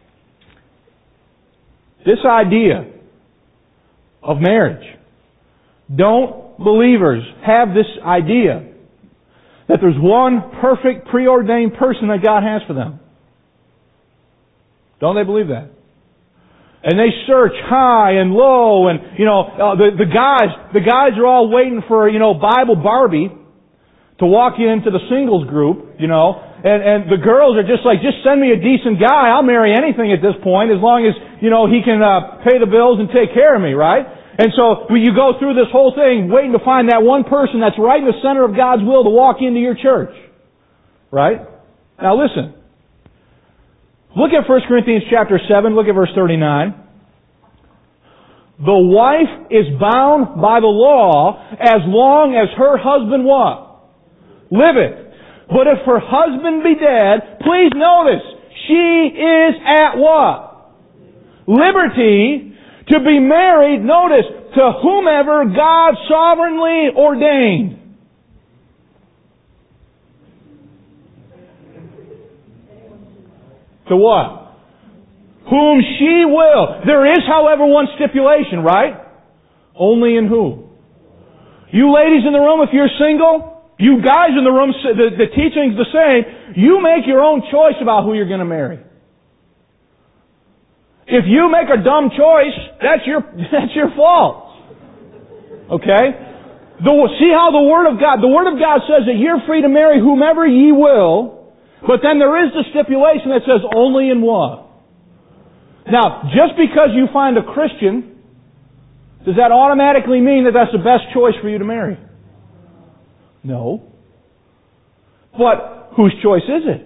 this idea of marriage, don't believers have this idea that there's one perfect preordained person that God has for them? Don't they believe that? And they search high and low, and you know uh, the the guys the guys are all waiting for you know Bible Barbie to walk into the singles group, you know, and and the girls are just like, just send me a decent guy, I'll marry anything at this point as long as you know he can uh, pay the bills and take care of me, right? And so when you go through this whole thing waiting to find that one person that's right in the center of God's will to walk into your church, right? Now listen. Look at First Corinthians chapter seven, look at verse thirty-nine. The wife is bound by the law as long as her husband what? Liveth. But if her husband be dead, please notice, she is at what? Liberty to be married, notice, to whomever God sovereignly ordained. To what? Whom she will. There is, however, one stipulation, right? Only in who? You ladies in the room, if you're single, you guys in the room, the, the teaching's the same. You make your own choice about who you're going to marry. If you make a dumb choice, that's your that's your fault. Okay? The, see how the Word of God, the Word of God says that you're free to marry whomever ye will. But then there is the stipulation that says only in what? Now, just because you find a Christian, does that automatically mean that that's the best choice for you to marry? No. But whose choice is it?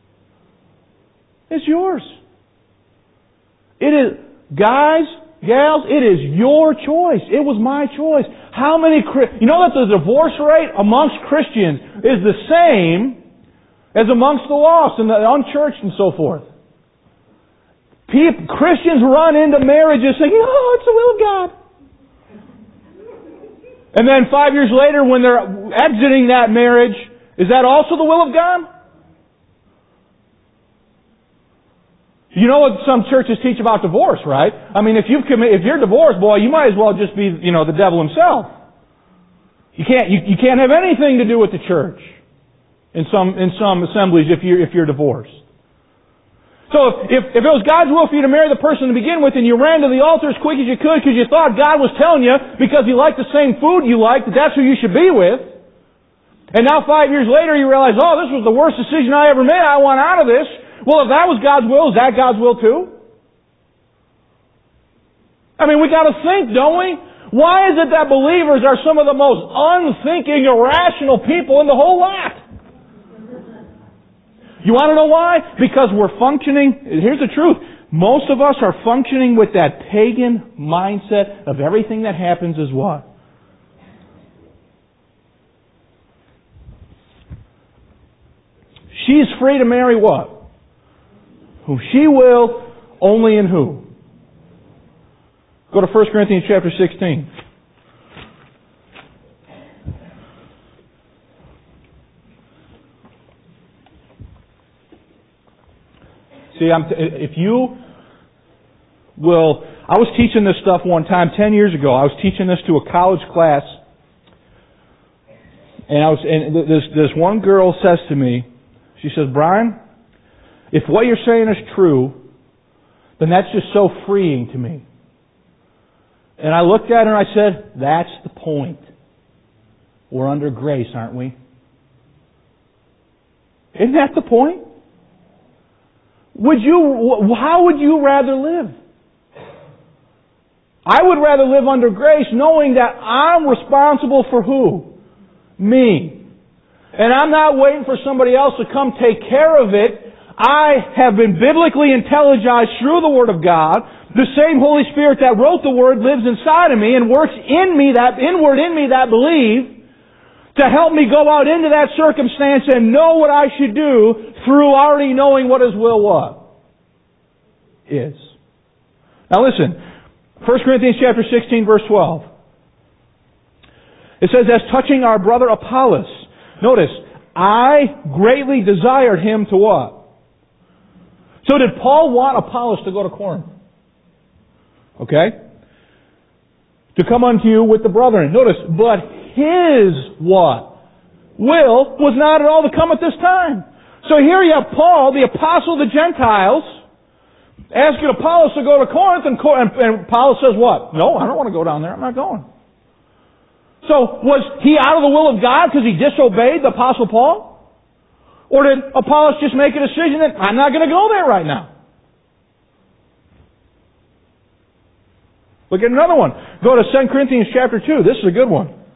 It's yours. It is, guys, gals, it is your choice. It was my choice. How many, you know that the divorce rate amongst Christians is the same as amongst the lost and the unchurched and so forth. People, Christians run into marriages thinking, oh, it's the will of God. And then five years later when they're exiting that marriage, is that also the will of God? You know what some churches teach about divorce, right? I mean, if you've committed, if you're divorced, boy, you might as well just be, you know, the devil himself. You can't, you, you can't have anything to do with the church. in some in some assemblies if you're if you're divorced. So if, if it was God's will for you to marry the person to begin with and you ran to the altar as quick as you could because you thought God was telling you because you liked the same food you liked that that's who you should be with, and now five years later you realize, oh, this was the worst decision I ever made, I want out of this. Well, if that was God's will, is that God's will too? I mean, we got to think, don't we? Why is it that believers are some of the most unthinking, irrational people in the whole lot? You want to know why? Because we're functioning, here's the truth, most of us are functioning with that pagan mindset of everything that happens is what? She's free to marry what? Who she will, only in who? Go to First Corinthians chapter sixteen. See, I'm t- if you will, I was teaching this stuff one time ten years ago. I was teaching this to a college class, and I was, and this this one girl says to me, she says, "Brian, if what you're saying is true, then that's just so freeing to me." And I looked at her and I said, "That's the point. We're under grace, aren't we? Isn't that the point? Would you, how would you rather live? I would rather live under grace knowing that I'm responsible for who? Me. And I'm not waiting for somebody else to come take care of it. I have been biblically intelligized through the Word of God. The same Holy Spirit that wrote the Word lives inside of me and works in me, that inward in me that believe, to help me go out into that circumstance and know what I should do through already knowing what His will what? Is. Now listen, First Corinthians chapter sixteen verse twelve. It says, as touching our brother Apollos, notice, I greatly desired him to what? So did Paul want Apollos to go to Corinth? Okay? To come unto you with the brethren. Notice, but his what? Will was not at all to come at this time. So here you have Paul, the apostle of the Gentiles, asking Apollos to go to Corinth, and, and Apollos says what? No, I don't want to go down there. I'm not going. So was he out of the will of God because he disobeyed the apostle Paul? Or did Apollos just make a decision that I'm not going to go there right now? Look at another one. Go to Second Corinthians chapter two. This is a good one.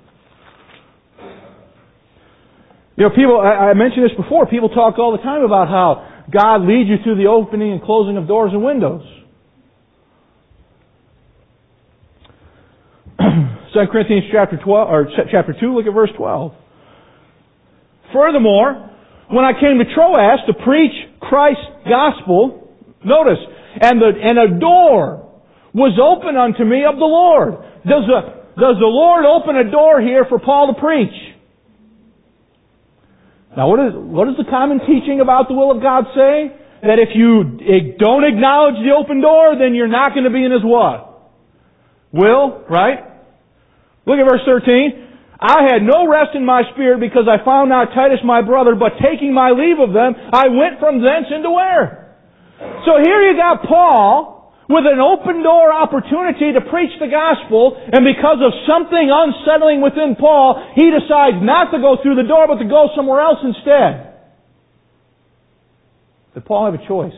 You know, people, I, I mentioned this before, people talk all the time about how God leads you through the opening and closing of doors and windows. Second Corinthians chapter twelve, or chapter two, look at verse twelve. Furthermore, when I came to Troas to preach Christ's gospel, notice, and the and a door was open unto me of the Lord. Does the does the Lord open a door here for Paul to preach? Now, what is what does the common teaching about the will of God say? That if you don't acknowledge the open door, then you're not going to be in His what? Will, right? Look at verse thirteen. I had no rest in my spirit because I found not Titus my brother, but taking my leave of them, I went from thence into where? So here you got Paul with an open door opportunity to preach the gospel, and because of something unsettling within Paul, he decides not to go through the door, but to go somewhere else instead. Did Paul have a choice?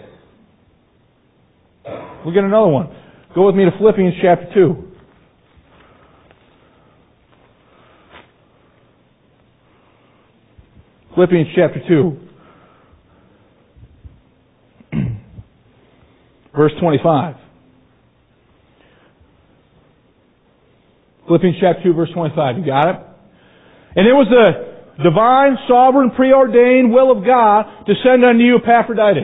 We'll get another one. Go with me to Philippians chapter two. Philippians chapter two. Verse twenty-five. Philippians chapter two, verse twenty-five. You got it? And it was the divine, sovereign, preordained will of God to send unto you Epaphroditus.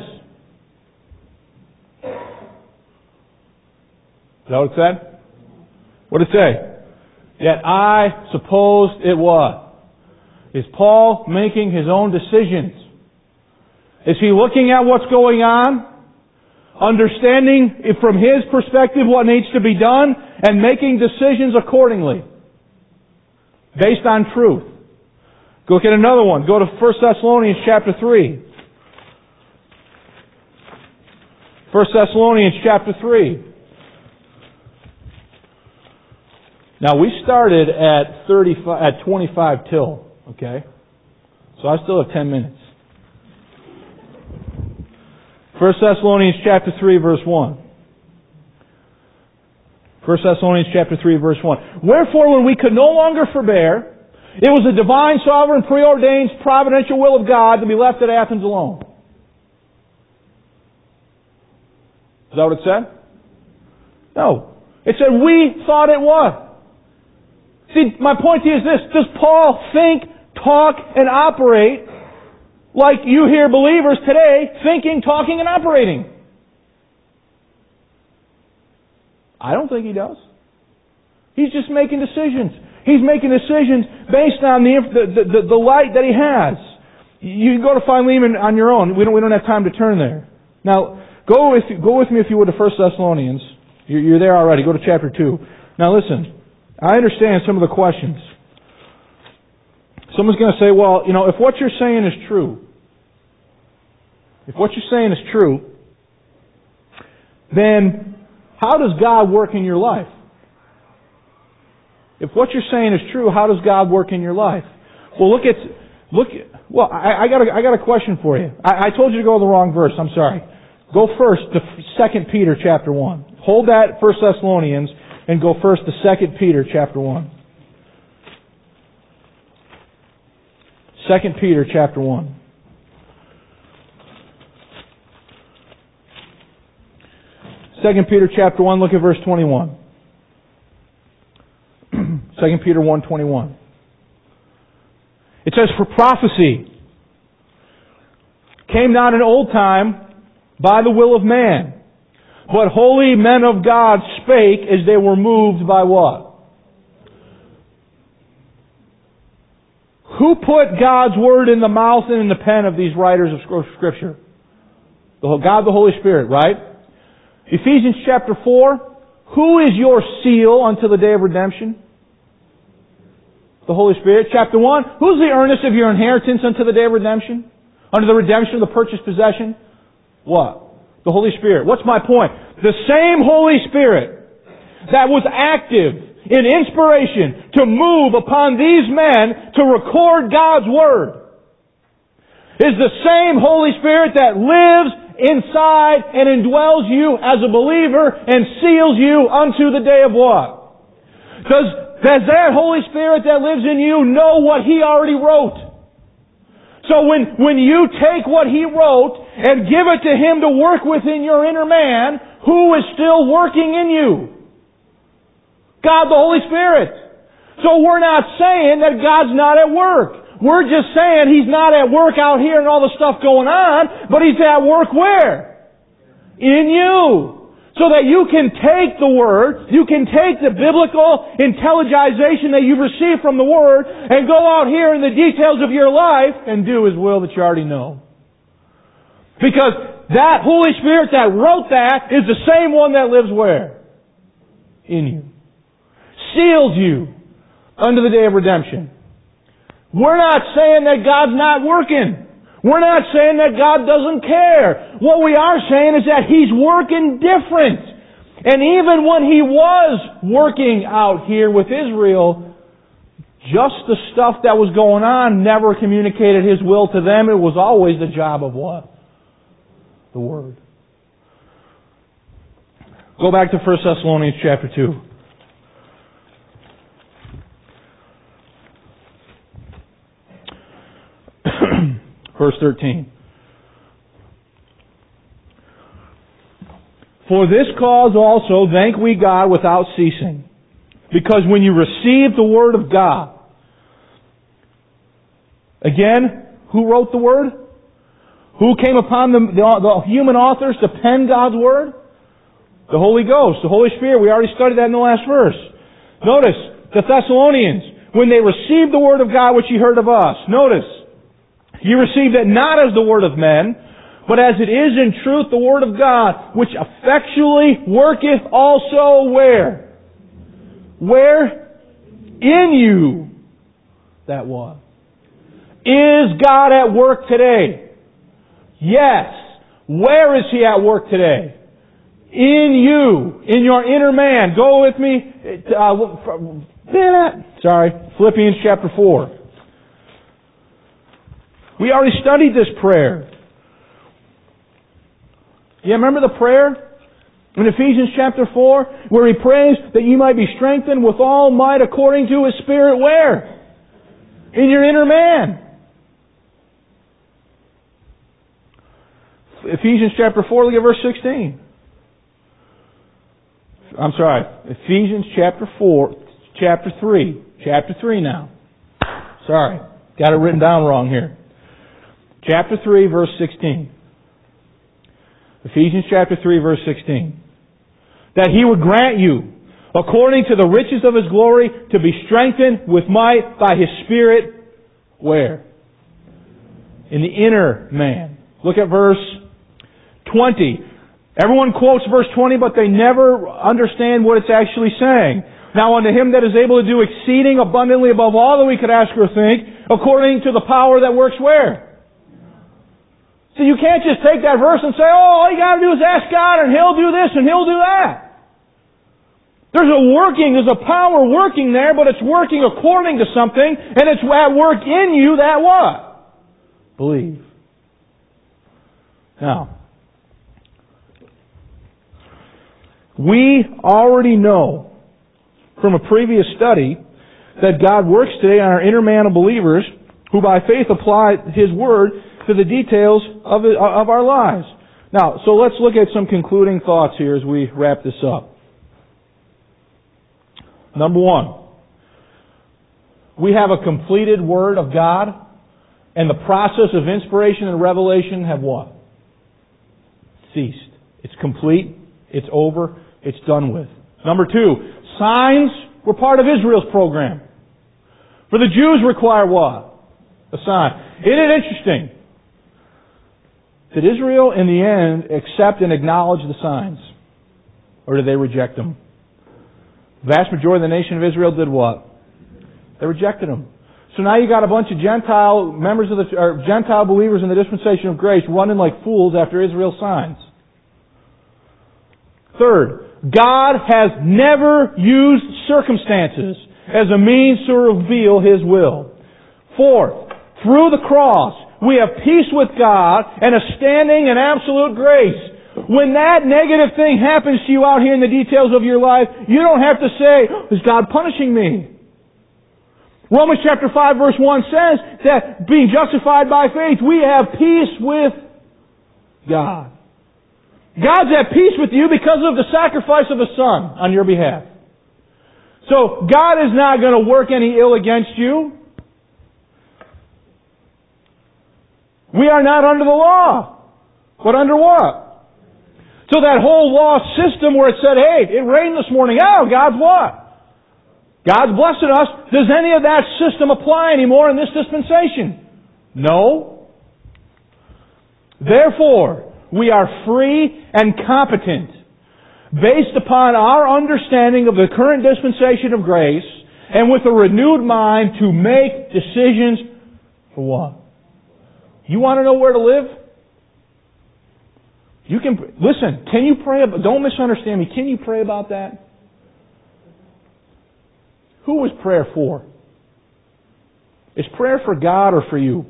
Is that what it said? What did it say? Yet I supposed it was. Is Paul making his own decisions? Is he looking at what's going on? Understanding from his perspective what needs to be done and making decisions accordingly. Based on truth. Go look at another one. Go to First Thessalonians chapter three. First Thessalonians chapter three. Now we started at thirty-five, at twenty-five till, okay? So I still have ten minutes. First Thessalonians chapter three, verse one. First Thessalonians chapter three, verse one. Wherefore, when we could no longer forbear, it was the divine, sovereign, preordained, providential will of God to be left at Athens alone. Is that what it said? No. It said we thought it was. See, my point to you is this. Does Paul think, talk, and operate like you hear believers today thinking, talking, and operating? I don't think he does. He's just making decisions. He's making decisions based on the the, the, the light that he has. You can go to Philemon on your own. We don't we don't have time to turn there. Now, go with go with me if you would to First Thessalonians. You're, you're there already. Go to chapter two. Now listen. I understand some of the questions. Someone's going to say, well, you know, if what you're saying is true, if what you're saying is true, then how does God work in your life? If what you're saying is true, how does God work in your life? Well, look at, look. Well, I, I got a, I got a question for you. I, I told you to go to the wrong verse. I'm sorry. Go first to Second Peter chapter one. Hold that First Thessalonians and go first to Second Peter chapter one. Second Peter chapter one. Second Peter chapter one, look at verse twenty-one. Second Peter one twenty-one. It says, for prophecy came not in old time by the will of man, but holy men of God spake as they were moved by what? Who put God's Word in the mouth and in the pen of these writers of Scripture? God the Holy Spirit, right? Ephesians chapter four. Who is your seal until the day of redemption? The Holy Spirit. Chapter one. Who's the earnest of your inheritance unto the day of redemption? Unto the redemption of the purchased possession? What? The Holy Spirit. What's my point? The same Holy Spirit that was active in inspiration to move upon these men to record God's Word is the same Holy Spirit that lives inside and indwells you as a believer and seals you unto the day of what? Does, does that Holy Spirit that lives in you know what He already wrote? So when, when you take what He wrote and give it to Him to work within your inner man, who is still working in you? God the Holy Spirit. So we're not saying that God's not at work. We're just saying He's not at work out here and all the stuff going on, but He's at work where? In you. So that you can take the Word, you can take the biblical intelligization that you've received from the Word and go out here in the details of your life and do His will that you already know. Because that Holy Spirit that wrote that is the same one that lives where? In you. Seals you unto the day of redemption. We're not saying that God's not working. We're not saying that God doesn't care. What we are saying is that He's working different. And even when He was working out here with Israel, just the stuff that was going on never communicated His will to them. It was always the job of what? The Word. Go back to First Thessalonians chapter two. Verse thirteen. For this cause also thank we God without ceasing, because when you received the Word of God, again, who wrote the Word? Who came upon the, the, the human authors to pen God's Word? The Holy Ghost, the Holy Spirit. We already studied that in the last verse. Notice, the Thessalonians, when they received the Word of God which ye heard of us, notice, ye received it not as the word of men, but as it is in truth the Word of God, which effectually worketh also where? Where? In you. That was. Is God at work today? Yes. Where is He at work today? In you, in your inner man. Go with me. Uh, sorry, Philippians chapter four. We already studied this prayer. Yeah, remember the prayer in Ephesians chapter four, where he prays that you might be strengthened with all might according to His Spirit. Where? In your inner man. Ephesians chapter four, look at verse sixteen. I'm sorry, Ephesians chapter four, chapter three. Chapter three now. Sorry, got it written down wrong here. Chapter three, verse sixteen. Ephesians chapter three, verse sixteen. That He would grant you, according to the riches of His glory, to be strengthened with might by His Spirit. Where? In the inner man. Look at verse twenty. Everyone quotes verse twenty, but they never understand what it's actually saying. Now unto Him that is able to do exceeding abundantly above all that we could ask or think, according to the power that works where? So you can't just take that verse and say, oh, all you got to do is ask God and He'll do this and He'll do that. There's a working, there's a power working there, but it's working according to something, and it's at work in you that what? Believe. Now, we already know from a previous study that God works today on our inner man of believers who by faith apply His Word to the details of, it, of our lives. Now, so let's look at some concluding thoughts here as we wrap this up. Number one, we have a completed Word of God, and the process of inspiration and revelation have what? Ceased. It's complete. It's over. It's done with. Number two, signs were part of Israel's program. For the Jews require what? A sign. Isn't it interesting? Did Israel in the end accept and acknowledge the signs? Or did they reject them? The vast majority of the nation of Israel did what? They rejected them. So now you got a bunch of Gentile members of the, or Gentile believers in the dispensation of grace running like fools after Israel's signs. Third, God has never used circumstances as a means to reveal His will. Fourth, through the cross, we have peace with God and a standing and absolute grace. When that negative thing happens to you out here in the details of your life, you don't have to say, is God punishing me? Romans chapter five verse one says that being justified by faith, we have peace with God. God's at peace with you because of the sacrifice of His Son on your behalf. So God is not going to work any ill against you. We are not under the law. But under what? So that whole law system where it said, hey, it rained this morning. Oh, God's what? God's blessing us. Does any of that system apply anymore in this dispensation? No. Therefore, we are free and competent based upon our understanding of the current dispensation of grace and with a renewed mind to make decisions for what? You want to know where to live? You can, listen, can you pray about, don't misunderstand me, can you pray about that? Who was prayer for? Is prayer for God or for you?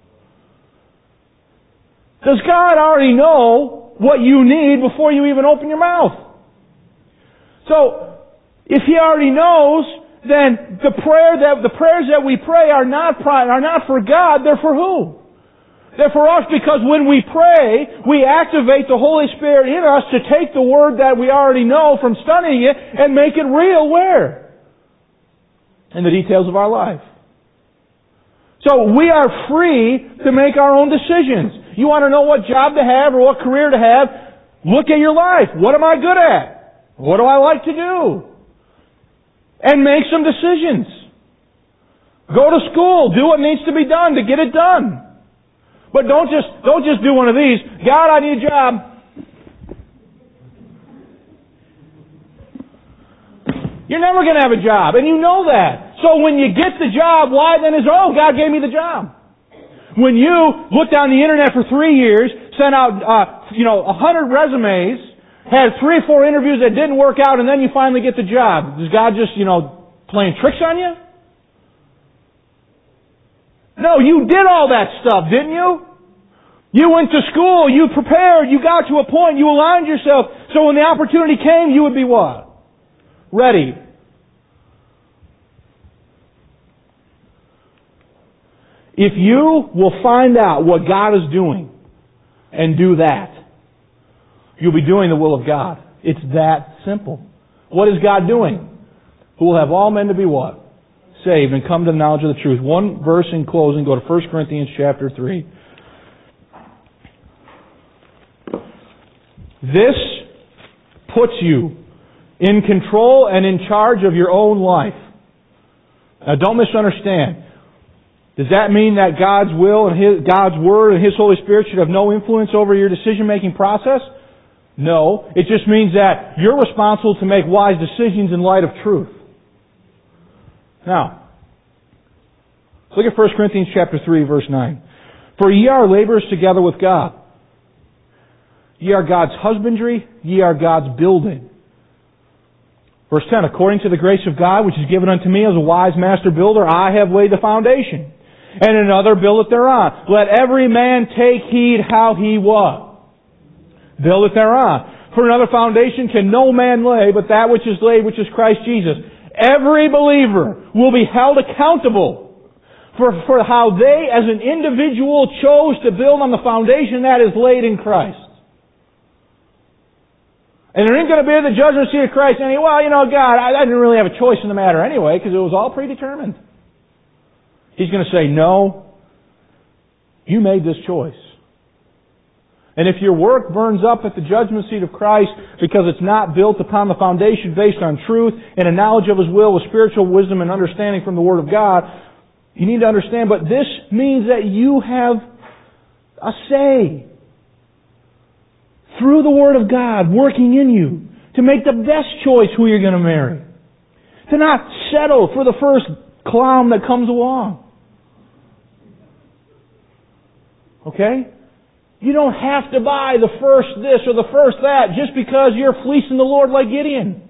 Does God already know what you need before you even open your mouth? So, if He already knows, then the prayer that the prayers that we pray are not are not for God, they're for who? They're for us, because when we pray, we activate the Holy Spirit in us to take the Word that we already know from studying it and make it real where? In the details of our life. So we are free to make our own decisions. You want to know what job to have or what career to have? Look at your life. What am I good at? What do I like to do? And make some decisions. Go to school. Do what needs to be done to get it done. But don't just, don't just do one of these. God, I need a job. You're never going to have a job, and you know that. So when you get the job, why then is, oh, God gave me the job. when you looked on the internet for three years, sent out, uh, you know, a hundred resumes, had three or four interviews that didn't work out, and then you finally get the job. Is God just, you know, playing tricks on you? No, you did all that stuff, didn't you? You went to school, you prepared, you got to a point, you aligned yourself, so when the opportunity came, you would be what? Ready. If you will find out what God is doing and do that, you'll be doing the will of God. It's that simple. What is God doing? Who will have all men to be what? Saved and come to the knowledge of the truth. One verse in closing, go to First Corinthians chapter three. This puts you in control and in charge of your own life. Now don't misunderstand. Does that mean that God's will and His, God's Word and His Holy Spirit should have no influence over your decision-making process? No. It just means that you're responsible to make wise decisions in light of truth. Now, look at First Corinthians chapter three, verse nine. For ye are laborers together with God. Ye are God's husbandry, ye are God's building. Verse ten, according to the grace of God, which is given unto me as a wise master builder, I have laid the foundation, and another buildeth thereon. Let every man take heed how he what? Buildeth thereon. For another foundation can no man lay, but that which is laid, which is Christ Jesus. Every believer will be held accountable for, for how they, as an individual, chose to build on the foundation that is laid in Christ. And there ain't going to be the judgment seat of Christ any, well, you know, God, I, I didn't really have a choice in the matter anyway, because it was all predetermined. He's going to say, no, you made this choice. And if your work burns up at the judgment seat of Christ because it's not built upon the foundation based on truth and a knowledge of His will with spiritual wisdom and understanding from the Word of God, you need to understand, but this means that you have a say through the Word of God working in you to make the best choice who you're going to marry. To not settle for the first clown that comes along. Okay? You don't have to buy the first this or the first that just because you're fleecing the Lord like Gideon.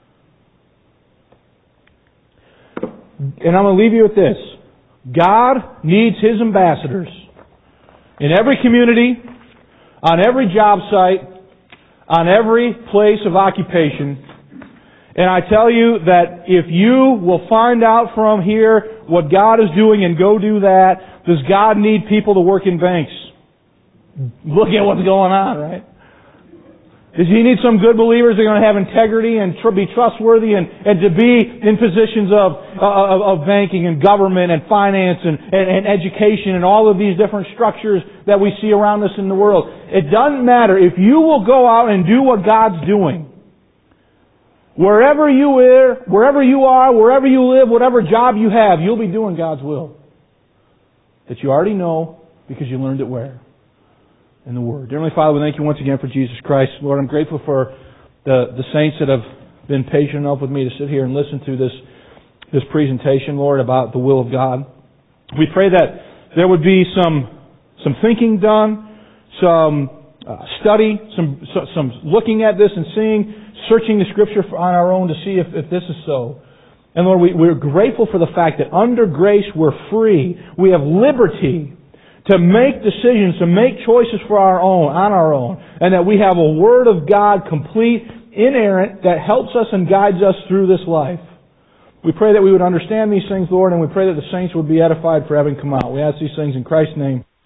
And I'm going to leave you with this. God needs His ambassadors in every community, on every job site, on every place of occupation. And I tell you that if you will find out from here what God is doing and go do that, does God need people to work in banks? Look at what's going on, right? Does He need some good believers that are going to have integrity and tr- be trustworthy and, and to be in positions of, of, of banking and government and finance and, and, and education and all of these different structures that we see around us in the world? It doesn't matter. If you will go out and do what God's doing, wherever you are, wherever you are, wherever you live, whatever job you have, you'll be doing God's will. That you already know because you learned it where? In the Word. Dear Heavenly Father, we thank You once again for Jesus Christ. Lord, I'm grateful for the, the saints that have been patient enough with me to sit here and listen to this, this presentation, Lord, about the will of God. We pray that there would be some, some thinking done, some uh, study, some, so, some looking at this and seeing, searching the Scripture on our own to see if, if this is so. And Lord, we, we're grateful for the fact that under grace we're free. We have liberty to make decisions, to make choices for our own, on our own, and that we have a Word of God, complete, inerrant, that helps us and guides us through this life. We pray that we would understand these things, Lord, and we pray that the saints would be edified for having come out. We ask these things in Christ's name.